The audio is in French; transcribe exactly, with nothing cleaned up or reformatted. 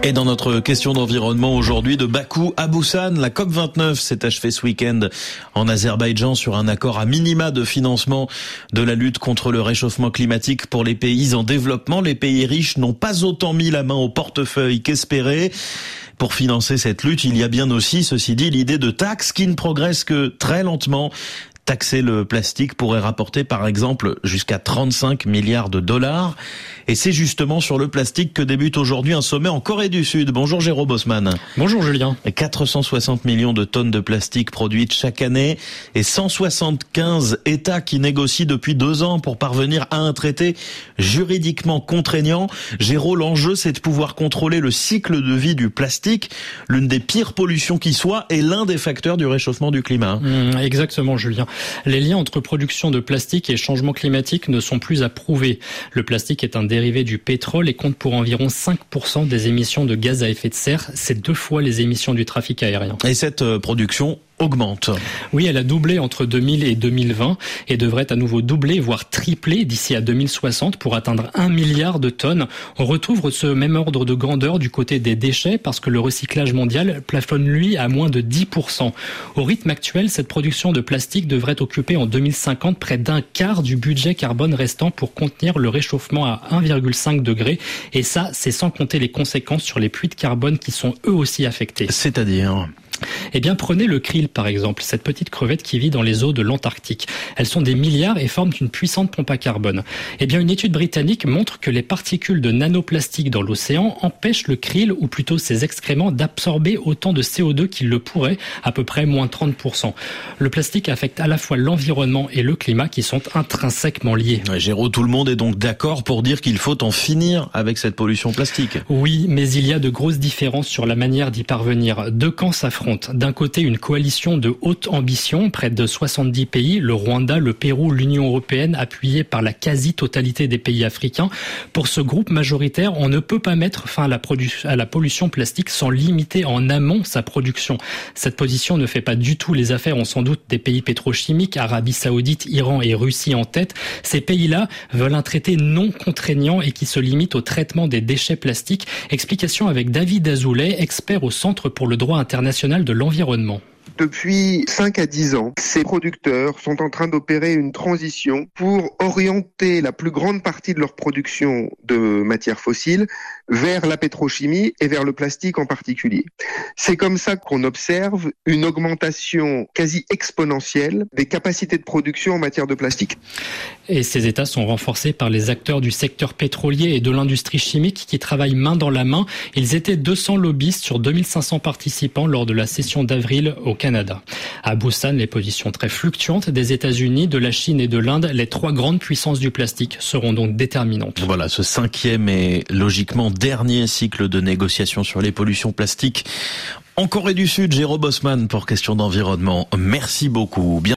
Et dans notre question d'environnement aujourd'hui, de Bakou à Busan, la COP vingt-neuf s'est achevée ce week-end en Azerbaïdjan sur un accord à minima de financement de la lutte contre le réchauffement climatique pour les pays en développement. Les pays riches n'ont pas autant mis la main au portefeuille qu'espéré. Pour financer cette lutte, il y a bien aussi, ceci dit, l'idée de taxes qui ne progresse que très lentement. Taxer le plastique pourrait rapporter par exemple jusqu'à trente-cinq milliards de dollars. Et c'est justement sur le plastique que débute aujourd'hui un sommet en Corée du Sud. Bonjour Jérôme Bosman. Bonjour Julien. quatre cent soixante millions de tonnes de plastique produites chaque année et cent soixante-quinze États qui négocient depuis deux ans pour parvenir à un traité juridiquement contraignant. Jérôme, l'enjeu c'est de pouvoir contrôler le cycle de vie du plastique, l'une des pires pollutions qui soit et l'un des facteurs du réchauffement du climat. Mmh, exactement Julien. Les liens entre production de plastique et changement climatique ne sont plus à prouver. Le plastique est un dérivé du pétrole et compte pour environ cinq pour cent des émissions de gaz à effet de serre. C'est deux fois les émissions du trafic aérien. Et cette production augmente. Oui, elle a doublé entre deux mille et deux mille vingt et devrait à nouveau doubler, voire tripler d'ici à deux mille soixante pour atteindre un milliard de tonnes. On retrouve ce même ordre de grandeur du côté des déchets parce que le recyclage mondial plafonne lui à moins de dix pour cent. Au rythme actuel, cette production de plastique devrait occuper en deux mille cinquante près d'un quart du budget carbone restant pour contenir le réchauffement à un virgule cinq degré. Et ça, c'est sans compter les conséquences sur les puits de carbone qui sont eux aussi affectés. C'est-à-dire ? Eh bien, prenez le krill, par exemple, cette petite crevette qui vit dans les eaux de l'Antarctique. Elles sont des milliards et forment une puissante pompe à carbone. Eh bien, une étude britannique montre que les particules de nanoplastique dans l'océan empêchent le krill, ou plutôt ses excréments, d'absorber autant de C O deux qu'il le pourrait, à peu près moins trente pour cent. Le plastique affecte à la fois l'environnement et le climat qui sont intrinsèquement liés. Ouais, Jérôme, tout le monde est donc d'accord pour dire qu'il faut en finir avec cette pollution plastique. Oui, mais il y a de grosses différences sur la manière d'y parvenir. Deux camps s'affrontent. D'un côté, une coalition de haute ambition, près de soixante-dix pays, le Rwanda, le Pérou, l'Union européenne, appuyée par la quasi-totalité des pays africains. Pour ce groupe majoritaire, on ne peut pas mettre fin à la, produ- à la pollution plastique sans limiter en amont sa production. Cette position ne fait pas du tout les affaires, on sans doute, des pays pétrochimiques, Arabie Saoudite, Iran et Russie en tête. Ces pays-là veulent un traité non contraignant et qui se limite au traitement des déchets plastiques. Explication avec David Azoulay, expert au Centre pour le droit international de l'environnement. Depuis cinq à dix ans, ces producteurs sont en train d'opérer une transition pour orienter la plus grande partie de leur production de matières fossiles vers la pétrochimie et vers le plastique en particulier. C'est comme ça qu'on observe une augmentation quasi exponentielle des capacités de production en matière de plastique. Et ces États sont renforcés par les acteurs du secteur pétrolier et de l'industrie chimique qui travaillent main dans la main. Ils étaient deux cents lobbyistes sur deux mille cinq cents participants lors de la session d'avril au Canada. À Busan, les positions très fluctuantes des États-Unis, de la Chine et de l'Inde, les trois grandes puissances du plastique seront donc déterminantes. Voilà, ce cinquième et logiquement dernier cycle de négociations sur les pollutions plastiques en Corée du Sud. Jérôme Bosman pour Question d'environnement. Merci beaucoup. Bien